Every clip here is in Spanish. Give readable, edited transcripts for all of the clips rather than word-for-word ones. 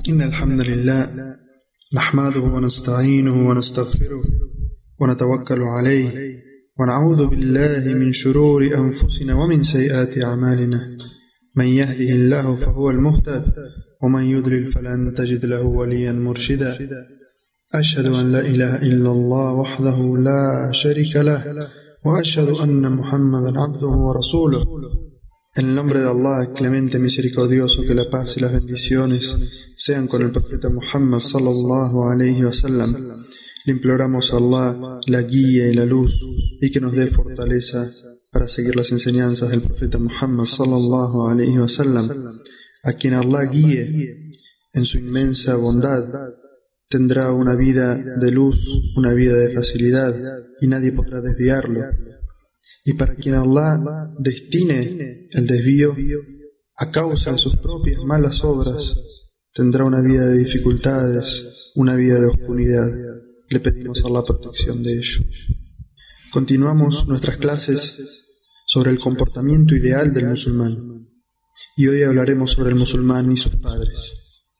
إن الحمد لله نحمده ونستعينه ونستغفره ونتوكل عليه ونعوذ بالله من شرور أنفسنا ومن سيئات أعمالنا من يهده الله فهو المهتد ومن يضلل فلن تجد له وليا مرشدا أشهد أن لا إله إلا الله وحده لا شريك له وأشهد أن محمدا عبده ورسوله. En el nombre de Allah, clemente, misericordioso, que la paz y las bendiciones sean con el profeta Muhammad sallallahu alayhi wa sallam. Le imploramos a Allah la guía y la luz y que nos dé fortaleza para seguir las enseñanzas del profeta Muhammad sallallahu alayhi wa sallam. A quien Allah guíe en su inmensa bondad tendrá una vida de luz, una vida de facilidad y nadie podrá desviarlo. Y para quien Allah destine el desvío a causa de sus propias malas obras, tendrá una vida de dificultades, una vida de oscuridad. Le pedimos a Allah protección de ello. Continuamos nuestras clases sobre el comportamiento ideal del musulmán. Y hoy hablaremos sobre el musulmán y sus padres.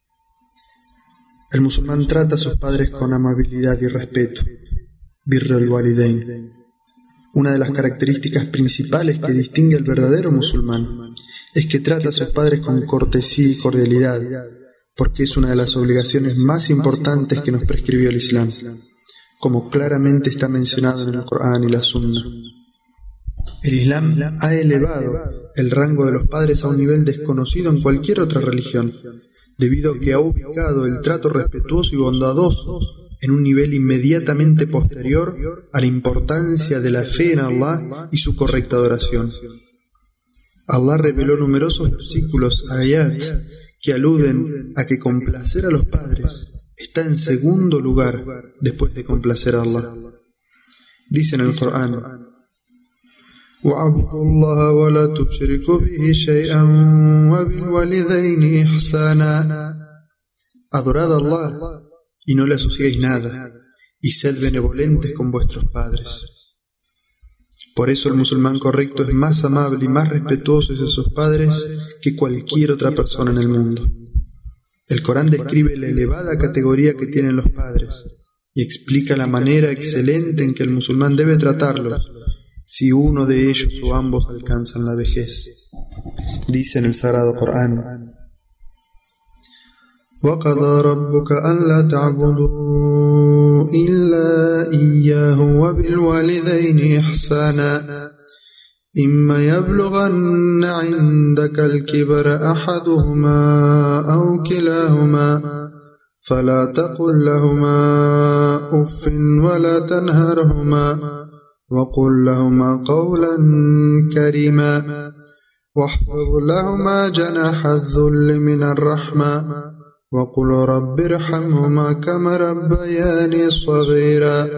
El musulmán trata a sus padres con amabilidad y respeto. Birrul walidain. Una de las características principales que distingue al verdadero musulmán es que trata a sus padres con cortesía y cordialidad, porque es una de las obligaciones más importantes que nos prescribió el Islam, como claramente está mencionado en el Corán y la Sunna. El Islam ha elevado el rango de los padres a un nivel desconocido en cualquier otra religión, debido a que ha ubicado el trato respetuoso y bondadoso en un nivel inmediatamente posterior a la importancia de la fe en Allah y su correcta adoración. Allah reveló numerosos versículos, ayat, que aluden a que complacer a los padres está en segundo lugar después de complacer a Allah. Dice en el Corán: وَاعْبُدُوا اللَّهَ وَلَا تُشْرِكُوا بِهِ شَيْئًا وَبِالْوَالِدَيْنِ إِحْسَانًا. Adorad a Allah y no le asociéis nada, y sed benevolentes con vuestros padres. Por eso el musulmán correcto es más amable y más respetuoso de sus padres que cualquier otra persona en el mundo. El Corán describe la elevada categoría que tienen los padres y explica la manera excelente en que el musulmán debe tratarlos si uno de ellos o ambos alcanzan la vejez. Dice en el Sagrado Corán: وَقَضَى رَبُّكَ أَلَّا تَعْبُدُوا إِلَّا إِيَّاهُ وَبِالْوَالِدَيْنِ إِحْسَانًا إِمَّا يَبْلُغَنَّ عِندَكَ الْكِبَرَ أَحَدُهُمَا أَوْ كِلَاهُمَا فَلَا تَقُل لَّهُمَا أُفٍّ وَلَا تَنْهَرْهُمَا وَقُل لَّهُمَا قَوْلًا كَرِيمًا وَاحْفِظْ لَهُمَا جَنَاحَ الذُّلِّ مِنَ الرَّحْمَةِ وَقُلْ رَبِّ ارْحَمْهُمَا كَمَا رَبَّيَانِي صَغِيرًا.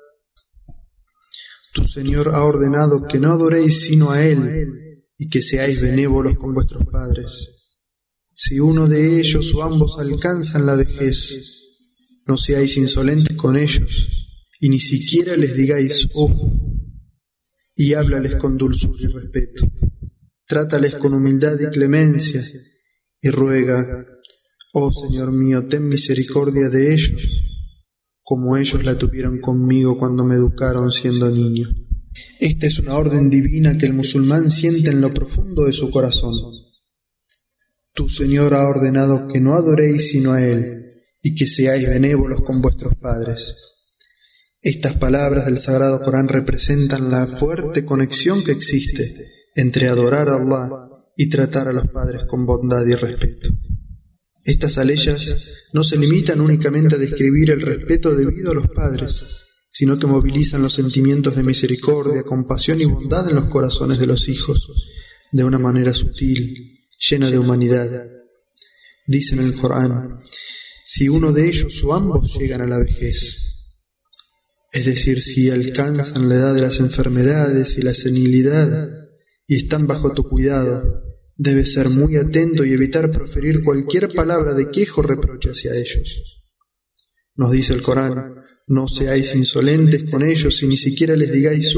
Tu Señor ha ordenado que no adoréis sino a Él y que seáis benévolos con vuestros padres. Si uno de ellos o ambos alcanzan la vejez, no seáis insolentes con ellos y ni siquiera les digáis y háblales con dulzura y respeto. Trátales con humildad y clemencia y ruega: oh Señor mío, ten misericordia de ellos, como ellos la tuvieron conmigo cuando me educaron siendo niño. Esta es una orden divina que el musulmán siente en lo profundo de su corazón. Tu Señor ha ordenado que no adoréis sino a Él y que seáis benévolos con vuestros padres. Estas palabras del Sagrado Corán representan la fuerte conexión que existe entre adorar a Allah y tratar a los padres con bondad y respeto. Estas aleyas no se limitan únicamente a describir el respeto debido a los padres, sino que movilizan los sentimientos de misericordia, compasión y bondad en los corazones de los hijos, de una manera sutil, llena de humanidad. Dice en el Corán: si uno de ellos o ambos llegan a la vejez, es decir, si alcanzan la edad de las enfermedades y la senilidad y están bajo tu cuidado, debes ser muy atento y evitar proferir cualquier palabra de queja o reproche hacia ellos. Nos dice el Corán: no seáis insolentes con ellos y ni siquiera les digáis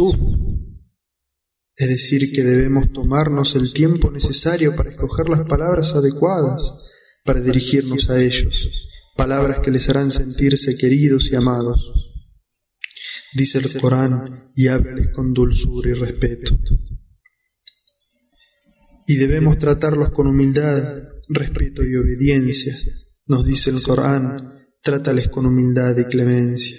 Es decir, que debemos tomarnos el tiempo necesario para escoger las palabras adecuadas para dirigirnos a ellos, palabras que les harán sentirse queridos y amados. Dice el Corán, y háblales con dulzura y respeto. Y debemos tratarlos con humildad, respeto y obediencia. Nos dice el Corán, trátales con humildad y clemencia.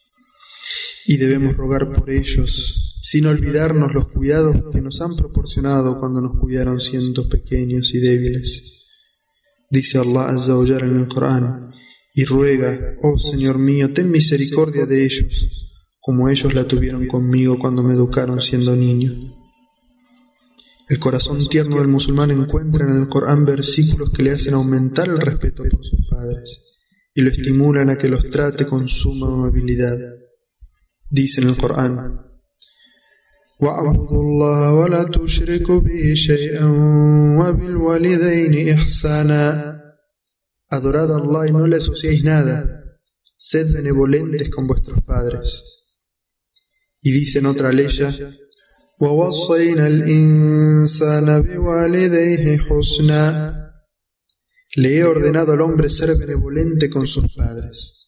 Y debemos rogar por ellos, sin olvidarnos los cuidados que nos han proporcionado cuando nos cuidaron siendo pequeños y débiles. Dice Allah Azza wa Jalla en el Corán, y ruega, oh Señor mío, ten misericordia de ellos, como ellos la tuvieron conmigo cuando me educaron siendo niño. El corazón tierno del musulmán encuentra en el Corán versículos que le hacen aumentar el respeto por sus padres y lo estimulan a que los trate con suma amabilidad. Dice en el Corán, وَاعْبُدُوا اللَّهَ وَلَا تُشْرِكُوا بِهِ شَيْئًا وَبِالْوَالِدَيْنِ إِحْسَانًا. Adorad a Allah y no le asociéis nada. Sed benevolentes con vuestros padres. Y dice en otra ley, وَوَصَّيْنَا الْإِنسَانَ بِوَالِدَيْهِ حُسْنًا. Le he ordenado al hombre ser benevolente con sus padres.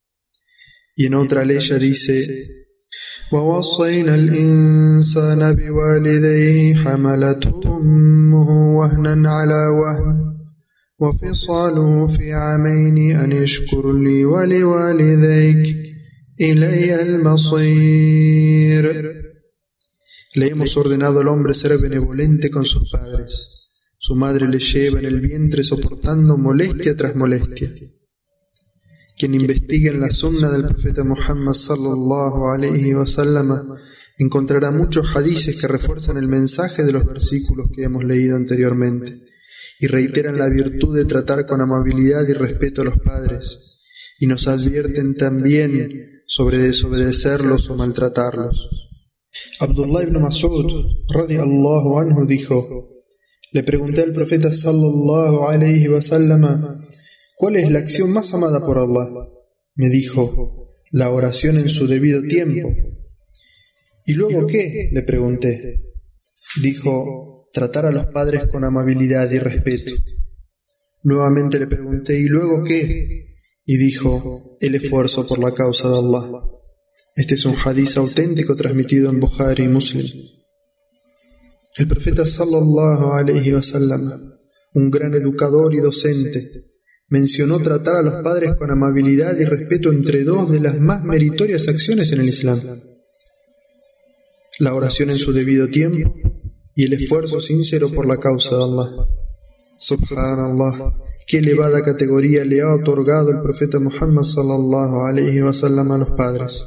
Y en otra ley dice, وَوَصَّيْنَا الْإِنسَانَ بِوَالِدَيْهِ حَمَلَتْهُ أُمُّهُ وَهْنًا عَلَى وَهْنٍ وَفِصَالُهُ فِي عَامَيْنِ أَنِ اشْكُرْ لِي وَلِوَالِدَيْكَ إِلَيَّ الْمَصِيرُ. Le hemos ordenado al hombre ser benevolente con sus padres. Su madre le lleva en el vientre soportando molestia tras molestia. Quien investigue en la sunna del profeta Muhammad sallallahu alayhi wa sallam encontrará muchos hadices que refuerzan el mensaje de los versículos que hemos leído anteriormente y reiteran la virtud de tratar con amabilidad y respeto a los padres, y nos advierten también sobre desobedecerlos o maltratarlos. Abdullah ibn Mas'ud radiyallahu anhu dijo: le pregunté al profeta sallallahu alayhi wa sallam, ¿cuál es la acción más amada por Allah? Me dijo, la oración en su debido tiempo. ¿Y luego qué?, le pregunté. Dijo, tratar a los padres con amabilidad y respeto. Nuevamente le pregunté, ¿y luego qué? Y dijo, el esfuerzo por la causa de Allah. Este es un hadiz auténtico transmitido en Bukhari y Muslim. El profeta sallallahu alayhi wa sallam, un gran educador y docente, mencionó tratar a los padres con amabilidad y respeto entre dos de las más meritorias acciones en el Islam: la oración en su debido tiempo y el esfuerzo sincero por la causa de Allah. Subhanallah, qué elevada categoría le ha otorgado el profeta Muhammad sallallahu alayhi wa sallam a los padres.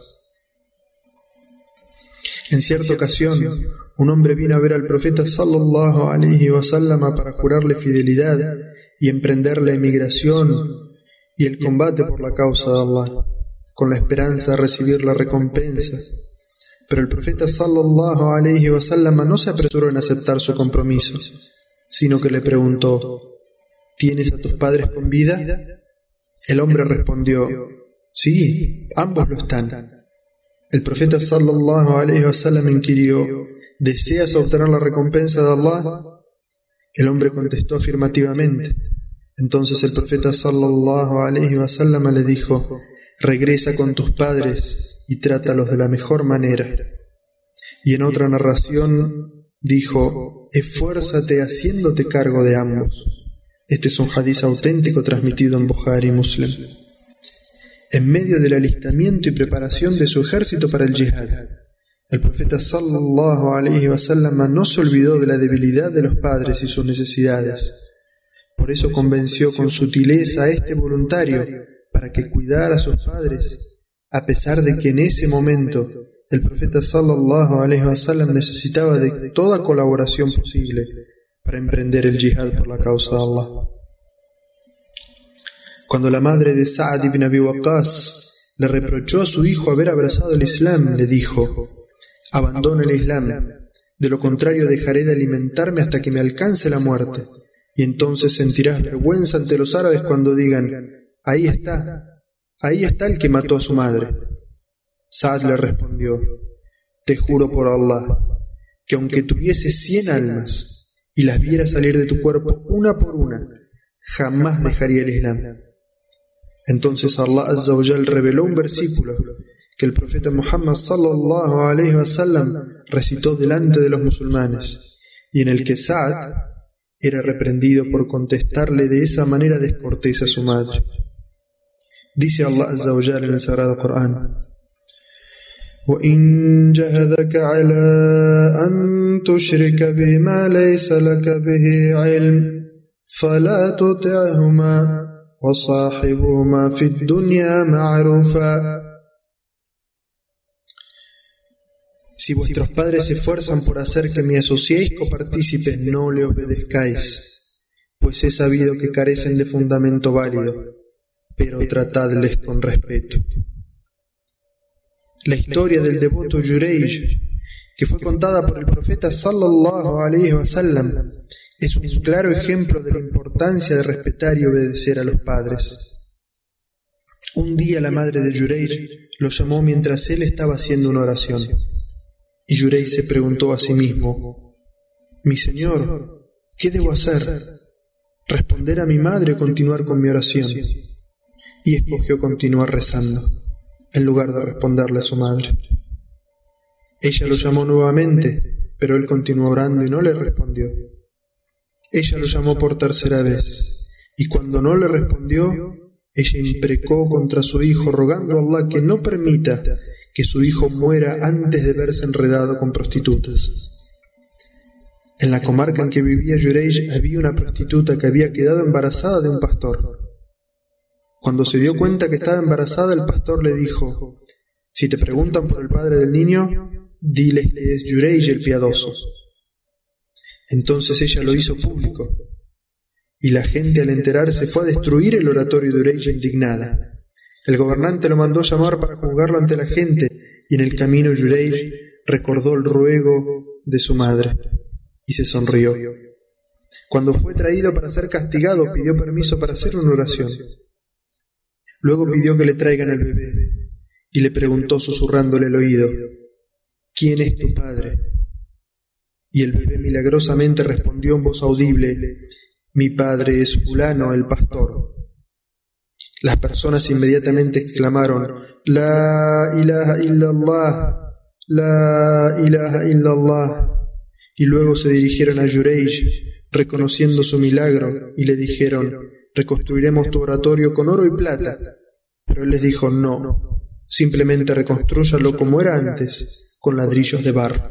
En cierta ocasión, un hombre vino a ver al profeta sallallahu alayhi wa sallam para jurarle fidelidad y emprender la emigración y el combate por la causa de Allah, con la esperanza de recibir la recompensa. Pero el profeta sallallahu alayhi wa sallam no se apresuró en aceptar su compromiso, sino que le preguntó: ¿tienes a tus padres con vida? El hombre respondió: sí, ambos lo están. El profeta sallallahu alayhi wa sallam inquirió: ¿deseas obtener la recompensa de Allah? El hombre contestó afirmativamente. Entonces el profeta sallallahu alayhi wa sallam le dijo: regresa con tus padres y trátalos de la mejor manera. Y en otra narración dijo: esfuérzate haciéndote cargo de ambos. Este es un hadiz auténtico transmitido en Bukhari y Muslim. En medio del alistamiento y preparación de su ejército para el jihad, el profeta sallallahu alayhi wa sallam no se olvidó de la debilidad de los padres y sus necesidades. Por eso convenció con sutileza a este voluntario para que cuidara a sus padres, a pesar de que en ese momento el profeta sallallahu alayhi wa sallam necesitaba de toda colaboración posible para emprender el jihad por la causa de Allah. Cuando la madre de Sa'd ibn Abi Waqqas le reprochó a su hijo haber abrazado el Islam, le dijo: abandona el Islam, de lo contrario dejaré de alimentarme hasta que me alcance la muerte, y entonces sentirás vergüenza ante los árabes cuando digan: ahí está el que mató a su madre. Sa'd le respondió: te juro por Allah, que aunque tuviese 100 almas y las viera salir de tu cuerpo una por una, jamás dejaría el Islam. Entonces Allah Azza wa Jal reveló un versículo que el profeta Muhammad sallallahu alaihi wasallam recitó delante de los musulmanes, y en el que Sa'd era reprendido por contestarle de esa manera descortés a su madre. Dice Allah Azza wa Jal en el Sagrado Corán: وَإِن جَهَدَكَ عَلَىٰ أَن تُشْرِكَ بِمَا لَيْسَ لَكَ بِهِ عِلْمٌ فَلَا تُطِعْهُمَا وَصَاحِبْهُمَا فِي الدُّنْيَا مَعْرُوفًا. Si vuestros padres se esfuerzan por hacer que me asociéis copartícipes, no le obedezcáis, pues he sabido que carecen de fundamento válido, pero tratadles con respeto. La historia del devoto Jurayj, que fue contada por el profeta sallallahu alaihi wasallam, es un claro ejemplo de la importancia de respetar y obedecer a los padres. Un día la madre de Jurayj lo llamó mientras él estaba haciendo una oración, y Jurayj se preguntó a sí mismo: «Mi señor, ¿qué debo hacer? ¿Responder a mi madre o continuar con mi oración?». Y escogió continuar rezando, en lugar de responderle a su madre. Ella lo llamó nuevamente, pero él continuó orando y no le respondió. Ella lo llamó por tercera vez, y cuando no le respondió, ella imprecó contra su hijo, rogando a Allah que no permita que su hijo muera antes de verse enredado con prostitutas. En la comarca en que vivía Jurayj había una prostituta que había quedado embarazada de un pastor. Cuando se dio cuenta que estaba embarazada, el pastor le dijo: «Si te preguntan por el padre del niño, diles que es Jurayj el piadoso». Entonces ella lo hizo público, y la gente al enterarse fue a destruir el oratorio de Jurayj indignada. El gobernante lo mandó llamar para juzgarlo ante la gente, y en el camino Jurayj recordó el ruego de su madre y se sonrió. Cuando fue traído para ser castigado, pidió permiso para hacer una oración. Luego pidió que le traigan al bebé y le preguntó susurrándole al oído: «¿Quién es tu padre?». Y el bebé milagrosamente respondió en voz audible: «Mi padre es fulano el pastor». Las personas inmediatamente exclamaron: «La ilaha illallah, la ilaha illallah». Y luego se dirigieron a Jurayj, reconociendo su milagro, y le dijeron: «Reconstruiremos tu oratorio con oro y plata». Pero él les dijo: «No, simplemente reconstrúyalo como era antes, con ladrillos de barro».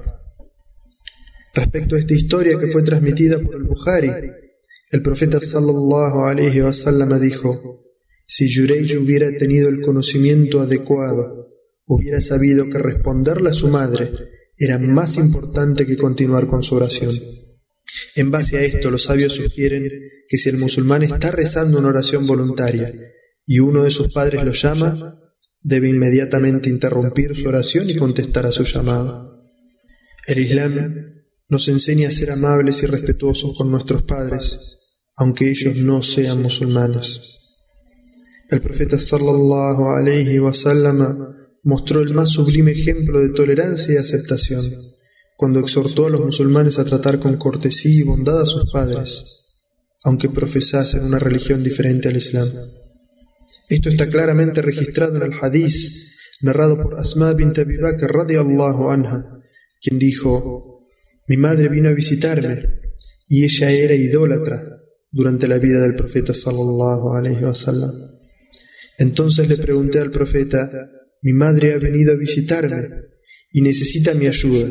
Respecto a esta historia que fue transmitida por el Bukhari, el profeta sallallahu alaihi wasallam dijo: «Si Jurayj hubiera tenido el conocimiento adecuado, hubiera sabido que responderle a su madre era más importante que continuar con su oración». En base a esto, los sabios sugieren que si el musulmán está rezando una oración voluntaria y uno de sus padres lo llama, debe inmediatamente interrumpir su oración y contestar a su llamado. El Islam nos enseña a ser amables y respetuosos con nuestros padres, aunque ellos no sean musulmanes. El profeta sallallahu alaihi wasallam mostró el más sublime ejemplo de tolerancia y aceptación cuando exhortó a los musulmanes a tratar con cortesía y bondad a sus padres, aunque profesasen una religión diferente al Islam. Esto está claramente registrado en el hadith narrado por Asma bint Abi Bakr radiyallahu anha, quien dijo: «Mi madre vino a visitarme y ella era idólatra durante la vida del profeta sallallahu alaihi wasallam. Entonces le pregunté al profeta: mi madre ha venido a visitarme y necesita mi ayuda.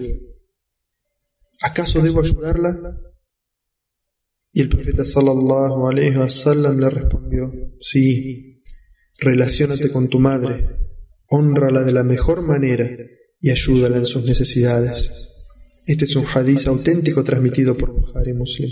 ¿Acaso debo ayudarla?». Y el profeta sallallahu alaihi wasallam le respondió: «Sí, relaciónate con tu madre, hónrala de la mejor manera y ayúdala en sus necesidades». Este es un hadiz auténtico transmitido por Bukhari Muslim.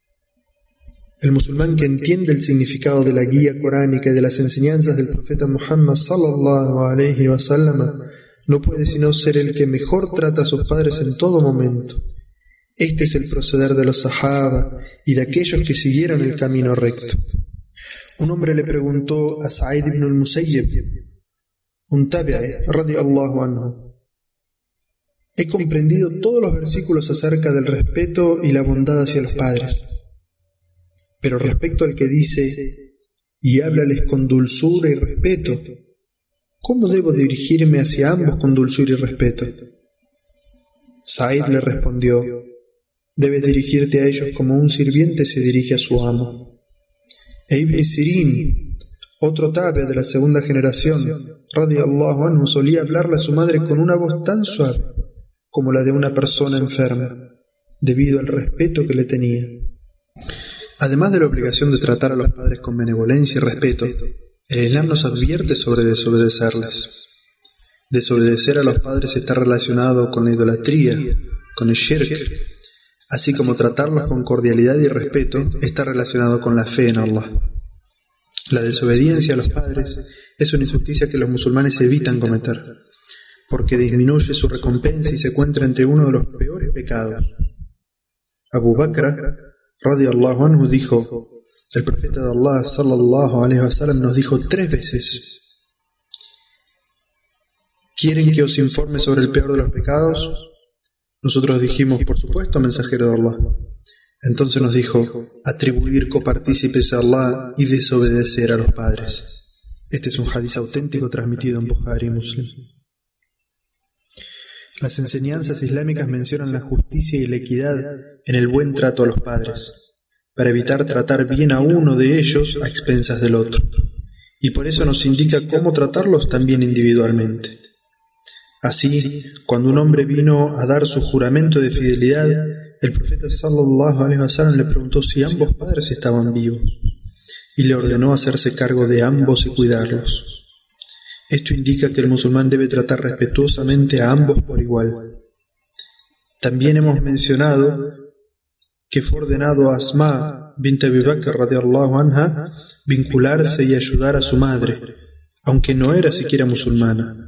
El musulmán que entiende el significado de la guía coránica y de las enseñanzas del profeta Muhammad sallallahu alaihi wasallam no puede sino ser el que mejor trata a sus padres en todo momento. Este es el proceder de los sahaba y de aquellos que siguieron el camino recto. Un hombre le preguntó a Sa'id ibn al-Musayyib, un tabi'i radiyallahu anhu: «He comprendido todos los versículos acerca del respeto y la bondad hacia los padres, Pero respecto al que dice, y háblales con dulzura y respeto, ¿cómo debo dirigirme hacia ambos con dulzura y respeto? Said le respondió, debes dirigirte a ellos como un sirviente se dirige a su amo. E Ibn Sirin, otro tabi de la segunda generación, radiyallahu anhu, solía hablarle a su madre con una voz tan suave como la de una persona enferma, debido al respeto que le tenía. Además de la obligación de tratar a los padres con benevolencia y respeto, el Islam nos advierte sobre desobedecerles. Desobedecer a los padres está relacionado con la idolatría, con el shirk, así como tratarlos con cordialidad y respeto está relacionado con la fe en Allah. La desobediencia a los padres es una injusticia que los musulmanes evitan cometer, porque disminuye su recompensa y se encuentra entre uno de los peores pecados. Abu Bakr radiyallahu anhu dijo, el profeta de Allah sallallahu alaihi wasallam nos dijo 3 veces, ¿quieren que os informe sobre el peor de los pecados? Nosotros dijimos, por supuesto, mensajero de Allah. Entonces nos dijo, atribuir copartícipes a Allah y desobedecer a los padres. Este es un hadiz auténtico transmitido en Bukhari y Muslim. Las enseñanzas islámicas mencionan la justicia y la equidad en el buen trato a los padres, para evitar tratar bien a uno de ellos a expensas del otro, y por eso nos indica cómo tratarlos también individualmente. Así, cuando un hombre vino a dar su juramento de fidelidad, el profeta sallallahu alaihi wasallam le preguntó si ambos padres estaban vivos, y le ordenó hacerse cargo de ambos y cuidarlos. Esto indica que el musulmán debe tratar respetuosamente a ambos por igual. También hemos mencionado que fue ordenado a Asma bint Abi Bakr radiyallahu anha vincularse y ayudar a su madre, aunque no era siquiera musulmana.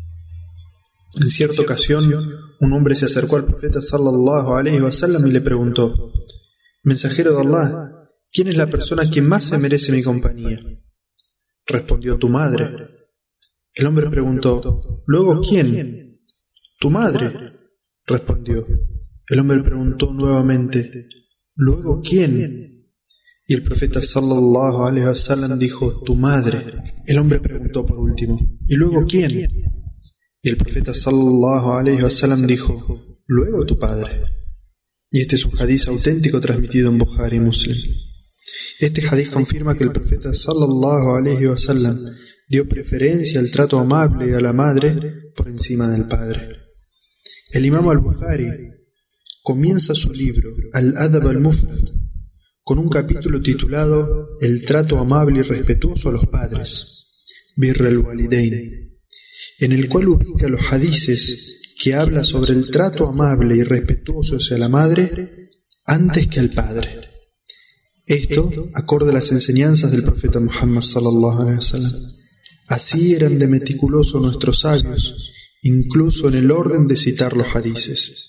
En cierta ocasión, un hombre se acercó al profeta sallallahu alaihi wasallam y le preguntó, mensajero de Allah, ¿quién es la persona que más se merece mi compañía? Respondió, tu madre. El hombre preguntó, ¿luego quién? Tu madre, respondió. El hombre preguntó nuevamente, ¿luego quién? Y el profeta sallallahu alaihi wasallam dijo, tu madre. El hombre preguntó por último, ¿y luego quién? Y el profeta sallallahu alaihi wasallam dijo, luego tu padre. Y este es un hadiz auténtico transmitido en Bukhari y Muslim. Este hadiz confirma que el profeta sallallahu alaihi wasallam dio preferencia al trato amable a la madre por encima del padre. El imam al-Bukhari comienza su libro, Al-Adab al-Mufrad, con un capítulo titulado El trato amable y respetuoso a los padres, Birr al-Walidain, en el cual ubica los hadices que habla sobre el trato amable y respetuoso hacia la madre antes que al padre. Esto acorde a las enseñanzas del profeta Muhammad sallallahu alaihi wasallam. Así eran de meticulosos nuestros sabios, incluso en el orden de citar los hadices.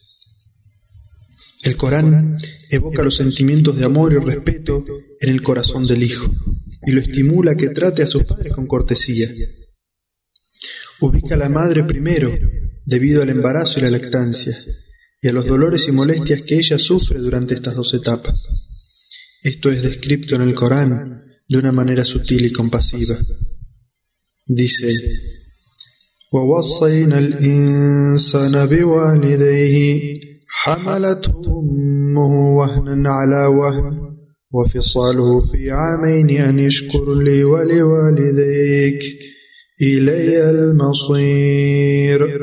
El Corán evoca los sentimientos de amor y respeto en el corazón del hijo y lo estimula a que trate a sus padres con cortesía. Ubica a la madre primero, debido al embarazo y la lactancia, y a los dolores y molestias que ella sufre durante estas 2 etapas. Esto es descrito en el Corán de una manera sutil y compasiva. Dice, وَوَصَّيْنَا الْإِنسَانَ بِوَالِدَيْهِ حَمَلَتْهُ أُمُّهُ وَهْنًا عَلَى وَهْنٍ وَفِصَالُهُ فِي عَامَيْنِ أَنِ اشْكُرْ لِي وَلِوَالِدَيْكَ إِلَيَّ الْمَصِيرُ.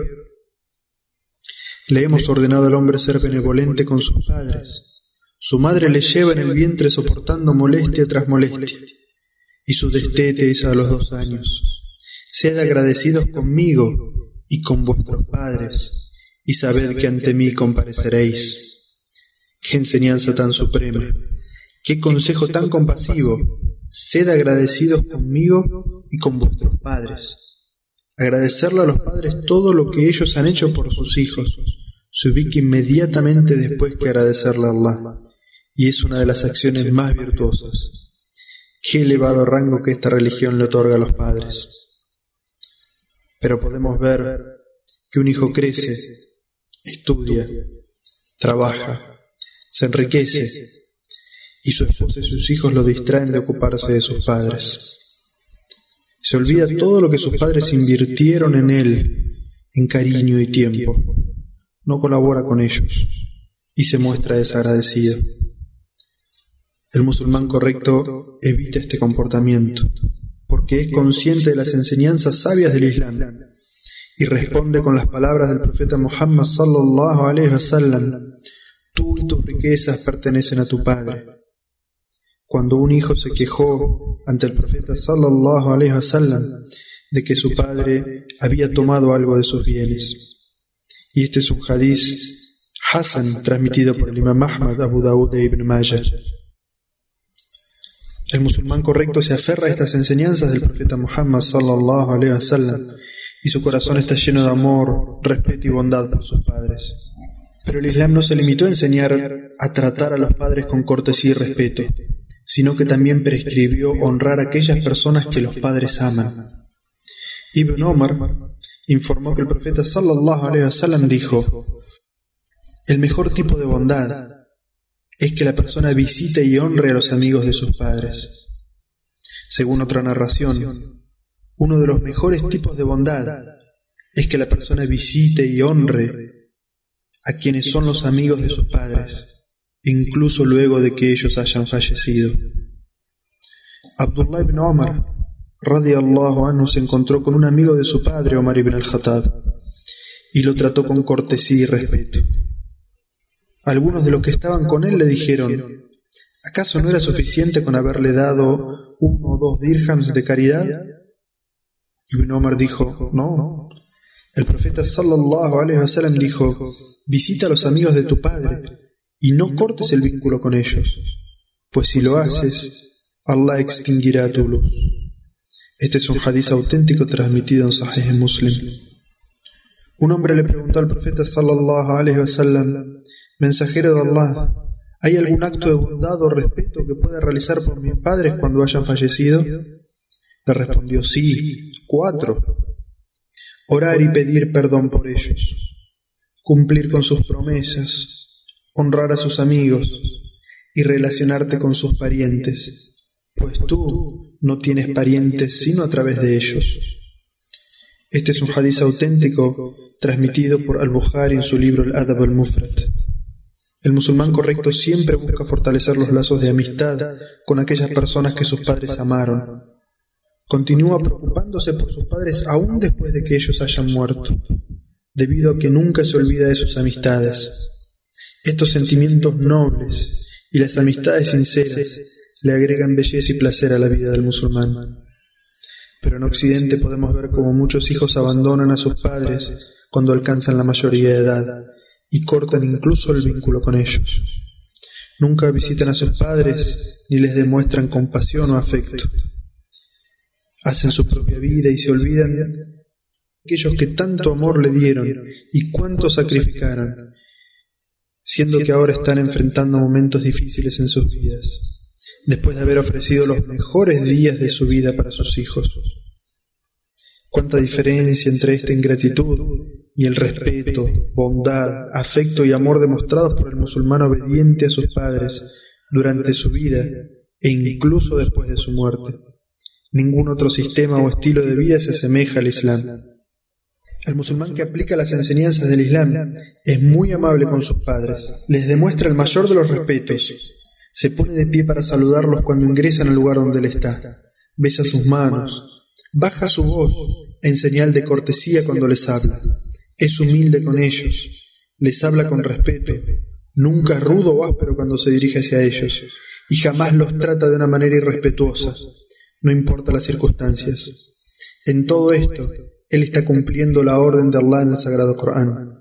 Le hemos ordenado al hombre ser benevolente con sus padres. Su madre le lleva en el vientre soportando molestia tras molestia, y su destete es a los 2 años. Sed agradecidos conmigo y con vuestros padres, y sabed que ante mí compareceréis. ¡Qué enseñanza tan suprema! ¡Qué consejo tan compasivo! Sed agradecidos conmigo y con vuestros padres. Agradecerle a los padres todo lo que ellos han hecho por sus hijos se ubica inmediatamente después que agradecerle a Allah, y es una de las acciones más virtuosas. ¡Qué elevado rango que esta religión le otorga a los padres! Pero podemos ver que un hijo crece, estudia, trabaja, se enriquece, y su esposa y sus hijos lo distraen de ocuparse de sus padres. Se olvida todo lo que sus padres invirtieron en él, en cariño y tiempo. No colabora con ellos y se muestra desagradecido. El musulmán correcto evita este comportamiento porque es consciente de las enseñanzas sabias del Islam y responde con las palabras del profeta Muhammad sallallahu alaihi wasallam: tú y tus riquezas pertenecen a tu padre. Cuando un hijo se quejó ante el profeta sallallahu alaihi wasallam de que su padre había tomado algo de sus bienes. Y este es un hadiz hasan transmitido por el imam Ahmad, Abu Dawud e Ibn Majah. El musulmán correcto se aferra a estas enseñanzas del profeta Muhammad sallallahu alaihi wasallam y su corazón está lleno de amor, respeto y bondad por sus padres. Pero el Islam no se limitó a enseñar a tratar a los padres con cortesía y respeto, sino que también prescribió honrar a aquellas personas que los padres aman. Ibn Omar informó que el profeta sallallahu alaihi wasallam dijo: el mejor tipo de bondad es que la persona visite y honre a los amigos de sus padres. Según otra narración, uno de los mejores tipos de bondad es que la persona visite y honre a quienes son los amigos de sus padres, incluso luego de que ellos hayan fallecido. Abdullah ibn Omar radiyallahu anhu se encontró con un amigo de su padre, Omar ibn al-Khattab, y lo trató con cortesía y respeto. Algunos de los que estaban con él le dijeron: ¿acaso no era suficiente con haberle dado 1 o 2 dirhams de caridad? Ibn Omar dijo: no. El profeta sallallahu alaihi wasallam dijo: visita a los amigos de tu padre y no cortes el vínculo con ellos, pues si lo haces, Allah extinguirá tu luz. Este es un hadiz auténtico transmitido en Sahih Muslim. Un hombre le preguntó al profeta sallallahu alaihi wasallam: mensajero de Allah, ¿hay algún acto de bondad o respeto que pueda realizar por mis padres cuando hayan fallecido? Le respondió: sí, 4. Orar y pedir perdón por ellos, cumplir con sus promesas, honrar a sus amigos y relacionarte con sus parientes, pues tú no tienes parientes sino a través de ellos. Este es un hadiz auténtico transmitido por Al-Bukhari en su libro Al-Adab al-Mufrad. El musulmán correcto siempre busca fortalecer los lazos de amistad con aquellas personas que sus padres amaron. Continúa preocupándose por sus padres aún después de que ellos hayan muerto, debido a que nunca se olvida de sus amistades. Estos sentimientos nobles y las amistades sinceras le agregan belleza y placer a la vida del musulmán. Pero en Occidente podemos ver cómo muchos hijos abandonan a sus padres cuando alcanzan la mayoría de edad y cortan incluso el vínculo con ellos. Nunca visitan a sus padres ni les demuestran compasión o afecto. Hacen su propia vida y se olvidan de aquellos que tanto amor le dieron y cuánto sacrificaron, siendo que ahora están enfrentando momentos difíciles en sus vidas, después de haber ofrecido los mejores días de su vida para sus hijos. Cuánta diferencia entre esta ingratitud y el respeto, bondad, afecto y amor demostrados por el musulmán obediente a sus padres durante su vida e incluso después de su muerte. Ningún otro sistema o estilo de vida se asemeja al Islam. El musulmán que aplica las enseñanzas del Islam es muy amable con sus padres, les demuestra el mayor de los respetos, se pone de pie para saludarlos cuando ingresan al lugar donde él está, besa sus manos, baja su voz en señal de cortesía cuando les habla, es humilde con ellos, les habla con respeto, nunca es rudo o áspero cuando se dirige hacia ellos, y jamás los trata de una manera irrespetuosa, no importa las circunstancias. En todo esto, él está cumpliendo la orden de Allah en el Sagrado Corán.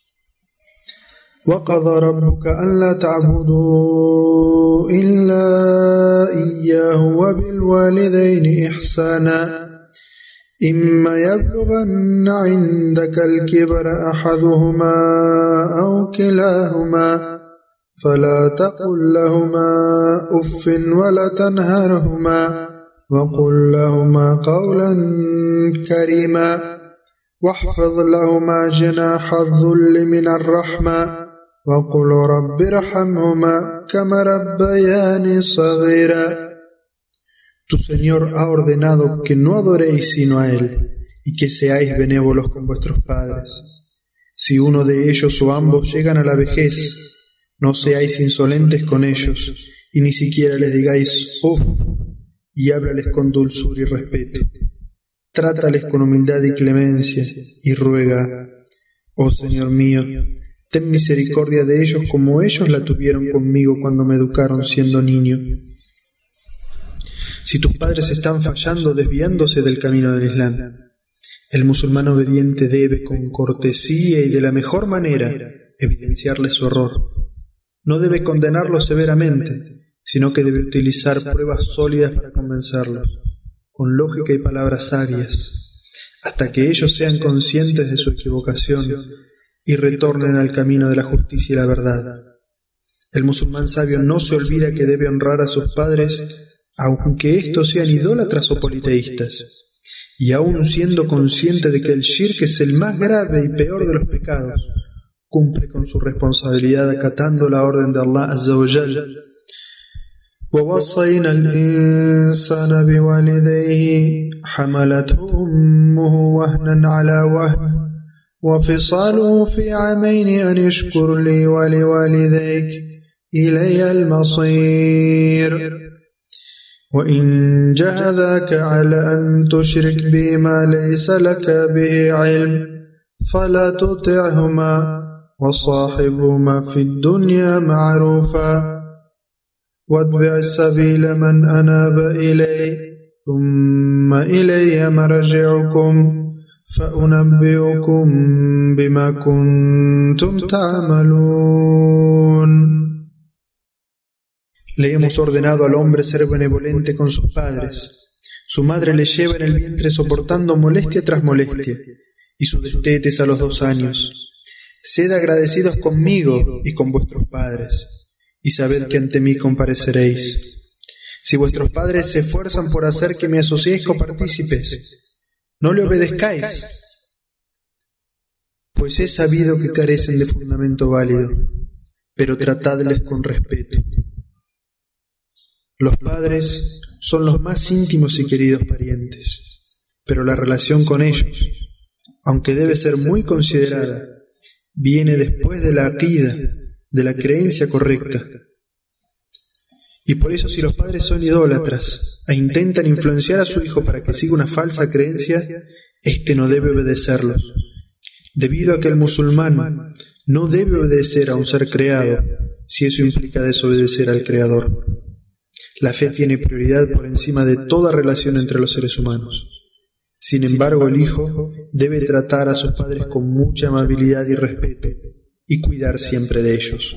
وَقَضَى رَبُّكَ أَلَّا تَعْبُدُوا إِلَّا إِيَّاهُ وَبِالْوَالِدَيْنِ إِحْسَانًا إِمَّا يَبْلُغَنَّ عِندَكَ الْكِبَرَ أَحَدُهُمَا أَوْ كِلَاهُمَا فَلَا تَقُل لَّهُمَا أُفٍّ وَلَا تَنْهَرْهُمَا وَقُل لَّهُمَا قَوْلًا كَرِيمًا واحفظ لهما جناح الذل من الرحمة وقل رب ارحمهما كما ربياني صغيرا. Tu Señor ha ordenado que no adoréis sino a Él, y que seáis benévolos con vuestros padres. Si uno de ellos o ambos llegan a la vejez, no seáis insolentes con ellos, y ni siquiera les digáis «uf», y háblales con dulzura y respeto. Trátales con humildad y clemencia, y ruega, oh Señor mío, ten misericordia de ellos como ellos la tuvieron conmigo cuando me educaron siendo niño. Si tus padres están fallando, desviándose del camino del Islam, el musulmán obediente debe, con cortesía y de la mejor manera, evidenciarles su error. No debe condenarlos severamente, sino que debe utilizar pruebas sólidas para convencerlos, con lógica y palabras sabias, hasta que ellos sean conscientes de su equivocación y retornen al camino de la justicia y la verdad. El musulmán sabio no se olvida que debe honrar a sus padres, aunque estos sean idólatras o politeístas, y aun siendo consciente de que el shirk es el más grave y peor de los pecados, cumple con su responsabilidad acatando la orden de Allah Azza wa Jal. وَوَصَّيْنَا الْإِنسَانَ بِوَالِدَيْهِ حَمَلَتْهُ أُمُّهُ وَهْنًا عَلَى وَهْنٍ وَفِصَالُهُ فِي عَامَيْنِ أَنِ اشْكُرْ لِي وَلِوَالِدَيْكَ إِلَيَّ الْمَصِيرُ وَإِنْ جَاهَدَاكَ عَلَى أَنْ تُشْرِكْ بِي مَا لَيْسَ لَكَ بِهِ عِلْمٌ فَلَا تُطِعْهُمَا وَصَاحِبْهُمَا فِي الدُّنْيَا مَعْرُوفًا وَاتَّبِعْ سَبِيلَ مَنْ أَنَابَ إِلَيَّ ثُمَّ إِلَيَّ مَرْجِعُكُمْ فَأُنَبِّئُكُمْ بِمَا كُنْتُمْ تَعْمَلُونَ. Le hemos ordenado al hombre ser benevolente con sus padres. Su madre le lleva en el vientre soportando molestia tras molestia, y su destetes a los 2 años. Sed agradecidos conmigo y con vuestros padres, y sabed que ante mí compareceréis. Si vuestros padres se esfuerzan por hacer que me asociéis copartícipes, no le obedezcáis, pues he sabido que carecen de fundamento válido, pero tratadles con respeto. Los padres son los más íntimos y queridos parientes, pero la relación con ellos, aunque debe ser muy considerada, viene después de la aqida, de la creencia correcta. Y por eso, si los padres son idólatras e intentan influenciar a su hijo para que siga una falsa creencia, éste no debe obedecerlos, debido a que el musulmán no debe obedecer a un ser creado si eso implica desobedecer al Creador. La fe tiene prioridad por encima de toda relación entre los seres humanos. Sin embargo, el hijo debe tratar a sus padres con mucha amabilidad y respeto y cuidar siempre de ellos.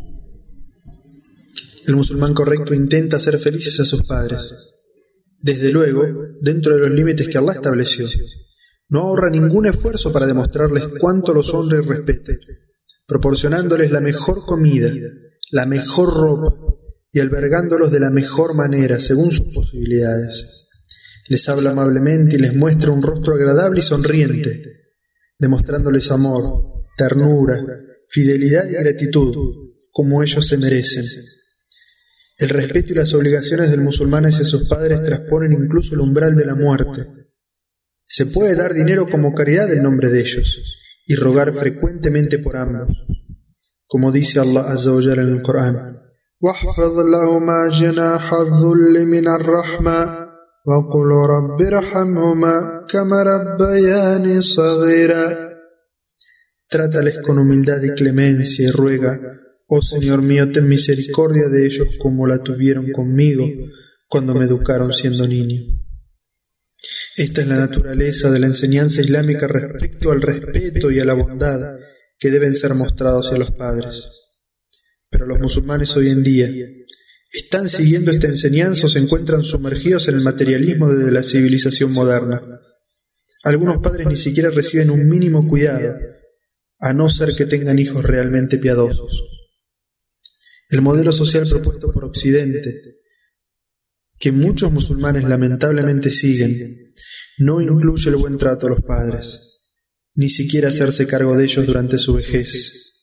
El musulmán correcto intenta hacer felices a sus padres, desde luego, dentro de los límites que Allah estableció. No ahorra ningún esfuerzo para demostrarles cuánto los honra y respeta, proporcionándoles la mejor comida, la mejor ropa, y albergándolos de la mejor manera, según sus posibilidades. Les habla amablemente y les muestra un rostro agradable y sonriente, demostrándoles amor, ternura, fidelidad y gratitud, como ellos se merecen. El respeto y las obligaciones del musulmán hacia sus padres trasponen incluso el umbral de la muerte. Se puede dar dinero como caridad en nombre de ellos, y rogar frecuentemente por ambos, como dice Allah Azza wa Jalla en el Corán: وَاحْفَظْ لَهُمَا جَنَاحَ الذُّلِّ مِنَ الرَّحْمَةِ وَقُلْ رَبِّ ارْحَمْهُمَا كَمَا رَبَّيَانِي صَغِيرًا. Trátales con humildad y clemencia y ruega: oh Señor mío, ten misericordia de ellos como la tuvieron conmigo cuando me educaron siendo niño. Esta es la naturaleza de la enseñanza islámica respecto al respeto y a la bondad que deben ser mostrados hacia los padres. Pero los musulmanes hoy en día están siguiendo esta enseñanza o se encuentran sumergidos en el materialismo de la civilización moderna. Algunos padres ni siquiera reciben un mínimo cuidado, a no ser que tengan hijos realmente piadosos. El modelo social propuesto por Occidente, que muchos musulmanes lamentablemente siguen, no incluye el buen trato a los padres, ni siquiera hacerse cargo de ellos durante su vejez,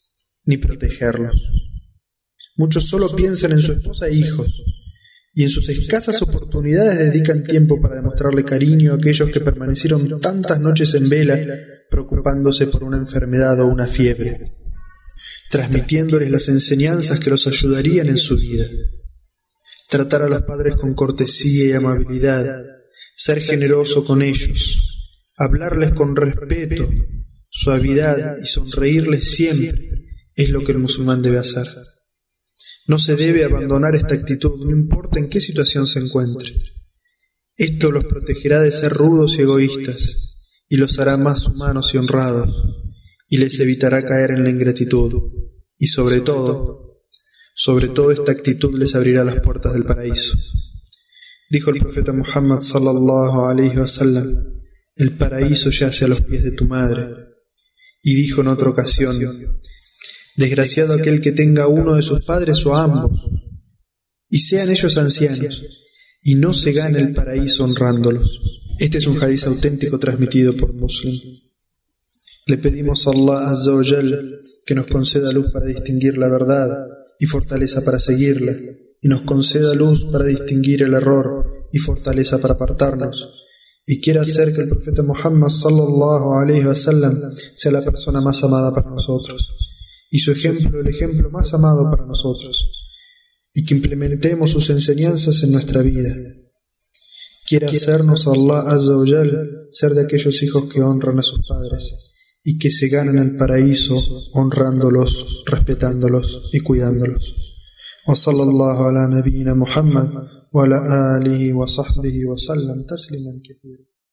ni protegerlos. Muchos solo piensan en su esposa e hijos, y en sus escasas oportunidades dedican tiempo para demostrarle cariño a aquellos que permanecieron tantas noches en vela preocupándose por una enfermedad o una fiebre, transmitiéndoles las enseñanzas que los ayudarían en su vida. Tratar a los padres con cortesía y amabilidad, ser generoso con ellos, hablarles con respeto, suavidad y sonreírles siempre es lo que el musulmán debe hacer. No se debe abandonar esta actitud, no importa en qué situación se encuentre. Esto los protegerá de ser rudos y egoístas, y los hará más humanos y honrados, y les evitará caer en la ingratitud, y sobre todo esta actitud les abrirá las puertas del paraíso. Dijo el profeta Muhammad sallallahu alaihi wasallam: el paraíso yace a los pies de tu madre. Y dijo en otra ocasión: desgraciado aquel que tenga uno de sus padres o ambos, y sean ellos ancianos, y no se gane el paraíso honrándolos. Este es un hadiz auténtico transmitido por Muslim. Le pedimos a Allah Azza wa Jal que nos conceda luz para distinguir la verdad y fortaleza para seguirla, y nos conceda luz para distinguir el error y fortaleza para apartarnos, y quiera hacer que el profeta Muhammad sallallahu alaihi wasallam sea la persona más amada para nosotros, y su ejemplo el ejemplo más amado para nosotros, y que implementemos sus enseñanzas en nuestra vida. Quiere hacernos Allah Azza wa Jal ser de aquellos hijos que honran a sus padres y que se ganan el paraíso honrándolos, respetándolos y cuidándolos. Wa sallallahu ala nabiyyina Muhammad wa ala alihi wa sahbihi wa sallam tasliman kathira.